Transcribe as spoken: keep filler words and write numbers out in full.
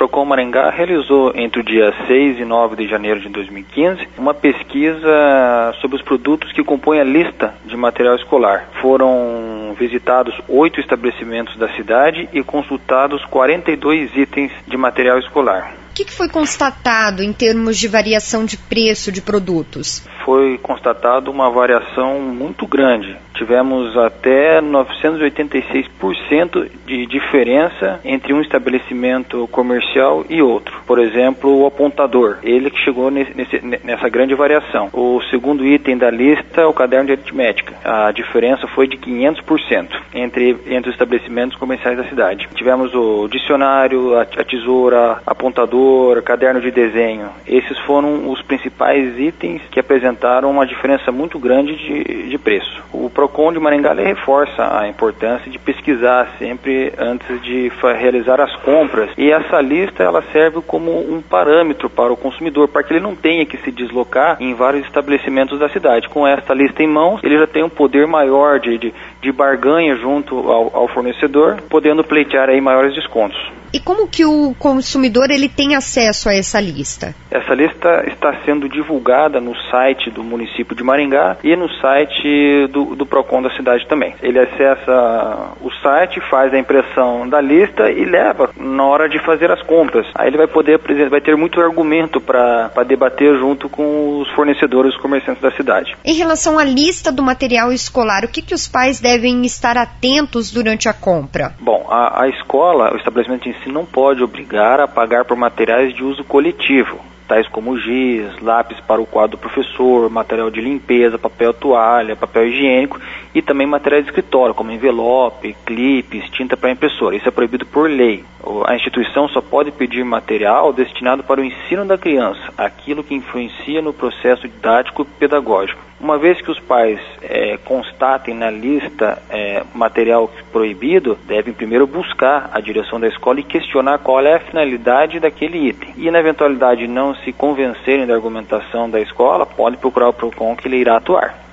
Procon Maringá realizou entre o dia seis e nove de janeiro de dois mil e quinze uma pesquisa sobre os produtos que compõem a lista de material escolar. Foram visitados oito estabelecimentos da cidade e consultados quarenta e dois itens de material escolar. O que, que foi constatado em termos de variação de preço de produtos? Foi constatado uma variação muito grande. Tivemos até novecentos e oitenta e seis por cento de diferença entre um estabelecimento comercial e outro. Por exemplo, o apontador, ele que chegou nesse, nessa grande variação. O segundo item da lista é o caderno de aritmética. A diferença foi de quinhentos por cento entre, entre os estabelecimentos comerciais da cidade. Tivemos o dicionário, a, a tesoura, apontador, caderno de desenho. Esses foram os principais itens que apresentaram uma diferença muito grande de, de preço. O Procon de Maringá reforça a importância de pesquisar sempre antes de realizar as compras, e essa lista ela serve como um parâmetro para o consumidor, para que ele não tenha que se deslocar em vários estabelecimentos da cidade. Com esta lista em mãos, ele já tem um poder maior de, de, de barganha junto ao, ao fornecedor, podendo pleitear aí maiores descontos. E como que o consumidor ele tem acesso a essa lista? Essa lista está sendo divulgada no site do município de Maringá e no site do, do Procon da cidade também. Ele acessa o site, faz a impressão da lista e leva na hora de fazer as compras. Aí ele vai poder, vai ter muito argumento para debater junto com os fornecedores, os comerciantes da cidade. Em relação à lista do material escolar, o que, que os pais devem estar atentos durante a compra? Bom, a, a escola, o estabelecimento de ensino não pode obrigar a pagar por materiais de uso coletivo, tais como giz, lápis para o quadro do professor, material de limpeza, papel toalha, papel higiênico e também material de escritório, como envelope, clipes, tinta para impressora. Isso é proibido por lei. A instituição só pode pedir material destinado para o ensino da criança, aquilo que influencia no processo didático e pedagógico. Uma vez que os pais é, constatem na lista é, material proibido, devem primeiro buscar a direção da escola e questionar qual é a finalidade daquele item. E na eventualidade de não se convencerem da argumentação da escola, pode procurar o Procon que ele irá atuar.